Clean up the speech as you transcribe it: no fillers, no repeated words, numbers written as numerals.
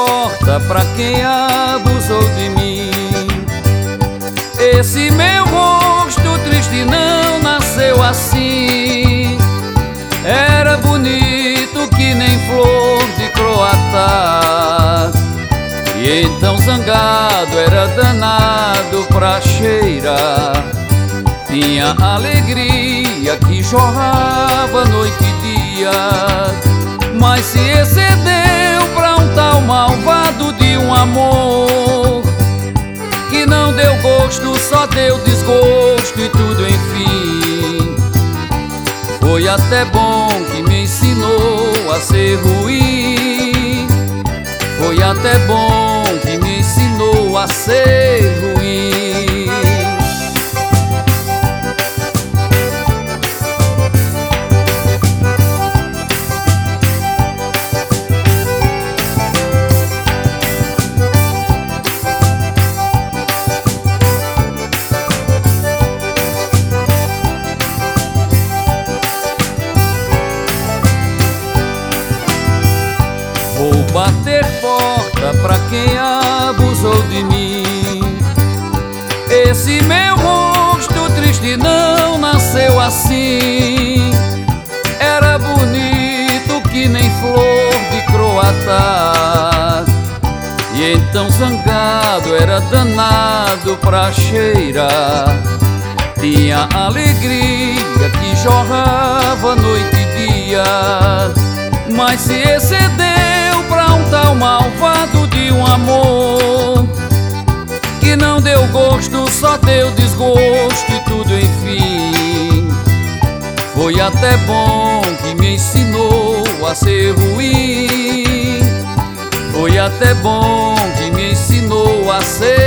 porta pra quem abusou de mim. Esse meu rosto triste não nasceu assim. Era bonito que nem flor de croatá. E então zangado era danado pra cheirar. Tinha alegria que jorrava noite e dia, mas se excedeu pra um tal malvado de um amor que não deu gosto, só deu desgosto e tudo enfim. Foi até bom que me ensinou a ser ruim. Foi até bom que me ensinou a ser ruim. Vou bater porta pra quem abusou de mim. Esse meu rosto triste não nasceu assim. Era bonito que nem flor de croatá. E então zangado era danado pra cheirar. Tinha alegria que jorrava noite e dia, mas se excedeu pra um tal malvado de um amor que não deu gosto, só deu desgosto e tudo enfim. Foi até bom que me ensinou a ser ruim. Foi até bom que me ensinou a ser